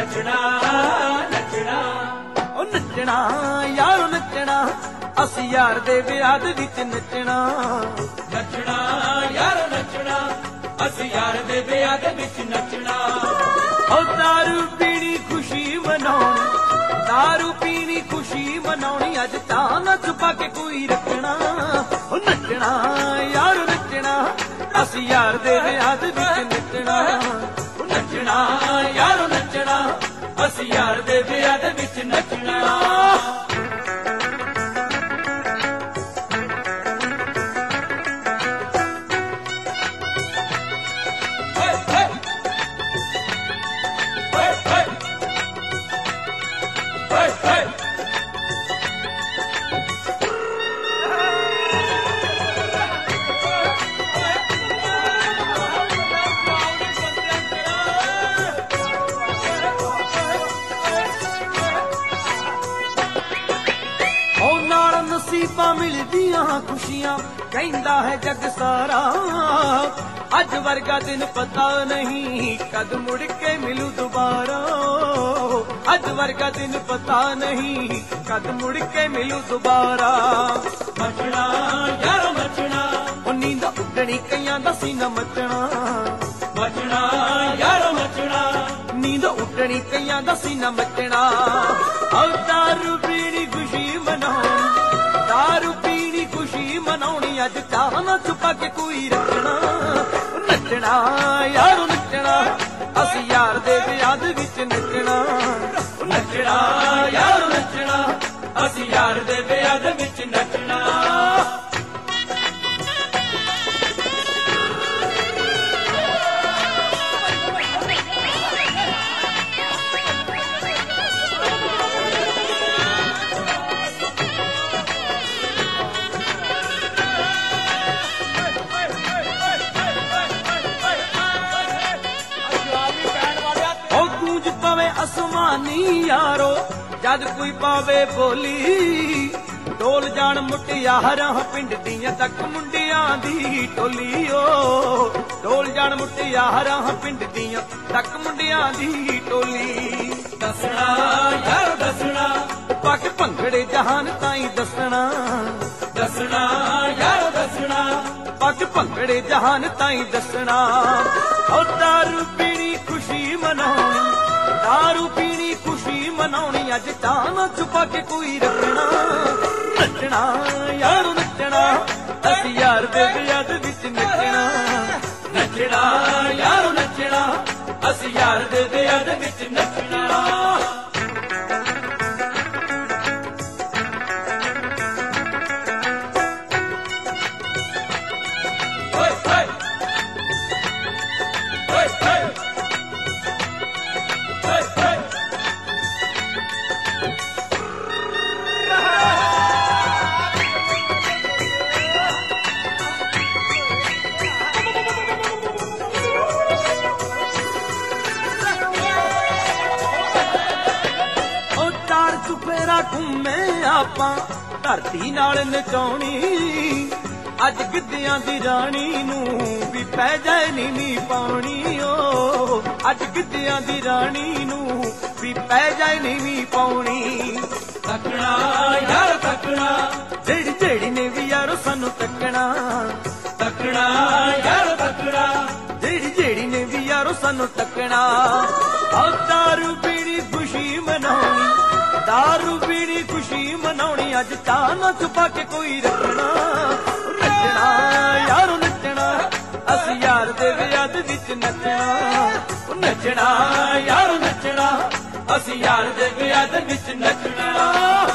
ਨੱਚਣਾ ਨੱਚਣਾ ਉਹ ਨੱਚਣਾ ਯਾਰੋ ਨੱਚਣਾ ਅਸੀਂ ਯਾਰ ਦੇ ਵਿਆਹ ਦੇ ਵਿੱਚ ਨੱਚਣਾ ਨੱਚਣਾ ਯਾਰ ਨੱਚਣਾ ਅਸੀਂ ਯਾਰ ਦੇ ਵਿਆਹ ਦੇ ਵਿੱਚ ਨੱਚਣਾ ਉਹ ਦਾਰੂ ਪੀਣੀ ਖੁਸ਼ੀ ਮਨਾਉਣੀ ਦਾਰੂ ਪੀਣੀ ਖੁਸ਼ੀ ਮਨਾਉਣੀ ਅੱਜ ਤਾਂ ਨਾ ਛੁਪਾ ਕੇ ਕੋਈ ਰੱਖਣਾ ਉਹ ਨੱਚਣਾ ਯਾਰ ਨੱਚਣਾ ਅਸੀਂ ਯਾਰ ਦੇ ਵਿਆਹ ਦੇ ਵਿੱਚ ਨੱਚਣਾ ਉਹ ਨੱਚਣਾ ਯਾਰ ਨੱਚਣਾ ਅਸੀਂ ਯਾਰ ਦੇ ਵਿਆਹ ਦੇ ਵਿੱਚ ਨੱਚਣਾ ਨਸੀਬਾਂ ਮਿਲਦੀਆਂ ਖੁਸ਼ੀਆਂ ਕਹਿੰਦਾ ਹੈ ਜੱਗ ਸਾਰਾ ਅੱਜ ਵਰਗਾ ਦਿਨ ਪਤਾ ਨਹੀਂ ਕਦ ਮੁੜ ਕੇ ਮਿਲੂ ਦੁਬਾਰਾ ਅੱਜ ਵਰਗਾ ਦਿਨ ਪਤਾ ਨਹੀਂ ਕਦ ਮੁੜ ਕੇ ਮਿਲੂ ਦੁਬਾਰਾ ਮੱਚਣਾ ਯਾਰ ਮੱਚਣਾ ਉਹ ਨੀਂਦ ਉੱਡਣੀ ਕਈਆਂ ਦਾ ਸੀਨਾ ਮੱਚਣਾ ਮੱਚਣਾ ਯਾਰ ਮੱਚਣਾ ਨੀਂਦ ਉੱਡਣੀ ਕਈਆਂ ਦਾ ਸੀਨਾ ਮੱਚਣਾ ਉਹ ਦਾਰੂ ਪੀਣੀ ਖੁਸ਼ੀ ਮਨਾਉਣੀ ਦਾਰੂ ਪੀਣੀ ਖੁਸ਼ੀ ਮਨਾਉਣੀ ਅੱਜ ਚਾਹ ਨਾ ਛੁਪਾ ਕੇ ਕੋਈ ਰੱਖਣਾ ਨੱਚਣਾ ਯਾਰ ਨੱਚਣਾ ਅਸੀਂ ਯਾਰ ਦੇ ਵਿਆਹ ਦੇ ਵਿੱਚ ਨੱਚਣਾ ਨੱਚਣਾ ਯਾਰ ਨੱਚਣਾ ਅਸੀਂ ਯਾਰ ਦੇ ਵਿਆਹ ਦੇ ਵਿੱਚ ਨੱਚਣਾ ਅਸਮਾਨੀ ਯਾਰੋ ਜਦ ਕੋਈ ਪਾਵੇ ਬੋਲੀ ਢੋਲ ਜਾਣ ਮੁਟਿਆਰਾਂ ਪਿੰਡ ਦੀਆਂ ਤੱਕ ਮੁੰਡਿਆਂ ਦੀ ਟੋਲੀ ਓ ਢੋਲ ਜਾਣ ਮੁਟਿਆਰਾਂ ਪਿੰਡ ਦੀਆਂ ਤੱਕ ਮੁੰਡਿਆਂ ਦੀ ਟੋਲੀ ਦੱਸਣਾ ਯਾਰ ਦੱਸਣਾ ਪੱਕ ਭੰਗੜੇ ਜਹਾਨ ਤਾਈਂ ਦੱਸਣਾ ਦੱਸਣਾ ਯਾਰ ਦੱਸਣਾ ਪੱਕ ਭੰਗੜੇ ਜਹਾਨ ਤਾਈਂ ਦੱਸਣਾ ਉਹ ਦਾਰੂ ਪੀਣੀ ਖੁਸ਼ੀ ਮਨਾਉਣੀ ਦਾਰੂ ਪੀਣੀ ਖੁਸ਼ੀ ਮਨਾਉਣੀ ਅੱਜ ਤਾਂ ਨਾ ਛੁਪਾ ਕੇ ਕੋਈ ਰੱਖਣਾ ਨੱਚਣਾ ਯਾਰ ਨੱਚਣਾ ਅਸੀਂ ਯਾਰ ਦੇ ਵਿਆਹ ਦੇ ਵਿੱਚ ਨੱਚਣਾ ਨੱਚਣਾ ਯਾਰ ਨੱਚਣਾ ਅਸੀਂ ਯਾਰ ਦੇ ਵਿਆਹ ਦੇ ਵਿੱਚ ਨੱਚਣਾ ਚੁਫੇਰਾ ਘੁੰਮੇ ਆਪਾਂ ਧਰਤੀ ਨਾਲ ਨਚਾਉਣੀ ਅੱਜ ਗਿੱਧਿਆਂ ਦੀ ਰਾਣੀ ਨੂੰ ਵੀ ਪੈ ਜਾਏ ਨੀਵੀਂ ਪਾਉਣੀ ਓ ਅੱਜ ਗਿੱਧਿਆਂ ਦੀ ਰਾਣੀ ਨੂੰ ਵੀ ਪੈ ਜਾਏ ਨੀਵੀਂ ਪਾਉਣੀ ਤੱਕਣਾ ਯਾਰ ਤੱਕਣਾ ਜਿਹੜੀ ਜਿਹੜੀ ਨੇ ਵੀ ਯਾਰੋ ਸਾਨੂੰ ਤੱਕਣਾ ਤੱਕਣਾ ਯਾਰ ਤੱਕਣਾ ਜਿਹੜੀ ਜਿਹੜੀ ਨੇ ਵੀ ਯਾਰੋ ਸਾਨੂੰ ਤੱਕਣਾ ਆਹ ਦਾਰੂ ਪੀਣੀ ਖੁਸ਼ੀ ਮਨਾਉਣੀ ਦਾਰੂ ਪੀਣੀ ਖੁਸ਼ੀ ਮਨਾਉਣੀ ਅੱਜ ਚਾਹ ਨਾ ਛੁਪਾ ਕੇ ਕੋਈ ਰੱਖਣਾ ਨੱਚਣਾ ਯਾਰੋ ਨੱਚਣਾ ਅਸੀਂ ਯਾਰ ਦੇ ਵਿਆਹ ਦੇ ਵਿੱਚ ਨੱਚਣਾ ਨੱਚਣਾ ਯਾਰ ਨੱਚਣਾ ਅਸੀਂ ਯਾਰ ਦੇ ਵਿਆਹ ਦੇ ਵਿੱਚ ਨੱਚਣਾ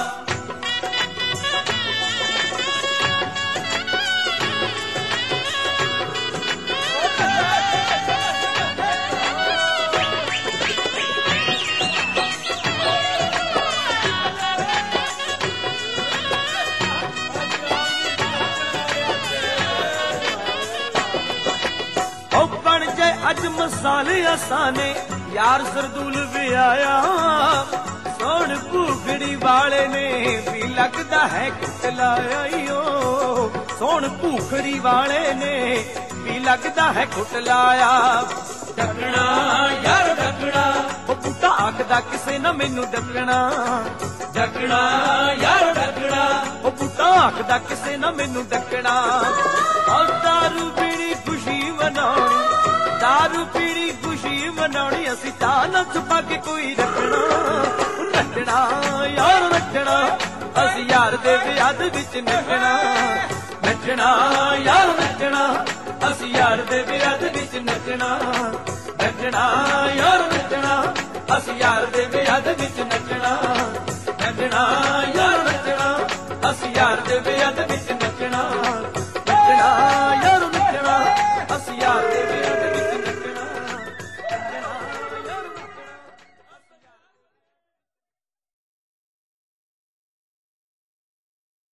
ਅੱਜ ਮਸਾਲੇ ਆਸਾਨੇ ਯਾਰ ਸਰਦੂਲ ਵਿਆਇਆ ਸੋਹਣ ਭੂਖੜੀ ਵਾਲੇ ਨੇ ਵੀ ਲੱਗਦਾ ਹੈ ਕੁੱਟਲਾਇਆ ਓ ਸੋਹਣ ਭੂਖੜੀ ਵਾਲੇ ਨੇ ਵੀ ਲੱਗਦਾ ਹੈ ਕੁੱਟਲਾਇਆ ਢੱਕਣਾ ਯਾਰ ਢੱਕਣਾ ਉਹ ਬੁੱਢਾ ਆਖਦਾ ਆਖਦਾ ਕਿਸੇ ਨਾ ਮੈਨੂੰ ਡੱਕਣਾ ਡੱਕਣਾ ਯਾਰ ਡੱਕਣਾ ਉਹ ਬੂਟਾ ਆਖਦਾ ਕਿਸੇ ਨਾ ਮੈਨੂੰ ਡੱਕਣਾ ਆ ਦਾਰੂ ਪੀਣੀ ਖੁਸ਼ੀ ਮਨਾਉਣੀ ਦਾਰੂ ਪੀਣੀ ਖੁਸ਼ੀ ਮਨਾਉਣੀ ਅਸੀਂ ਚਾਹ ਨਾ ਛੁਪਾ ਕੇ ਕੋਈ ਰੱਖਣਾ ਨੱਚਣਾ ਯਾਰ ਨੱਚਣਾ ਅਸੀਂ ਯਾਰ ਦੇ ਵਿਆਹ ਦੇ ਵਿੱਚ ਨੱਚਣਾ ਨੱਚਣਾ ਯਾਰ ਨੱਚਣਾ ਅਸੀਂ ਯਾਰ ਦੇ ਵਿਆਹ ਦੇ ਵਿੱਚ ਨੱਚਣਾ ਨੱਚਣਾ ਯਾਰ ਨੱਚਣਾ ਅਸੀਂ ਯਾਰ ਦੇ ਵਿਆਹ ਦੇ ਵਿੱਚ ਨੱਚਣਾ ਨੱਚਣਾ ਯਾਰ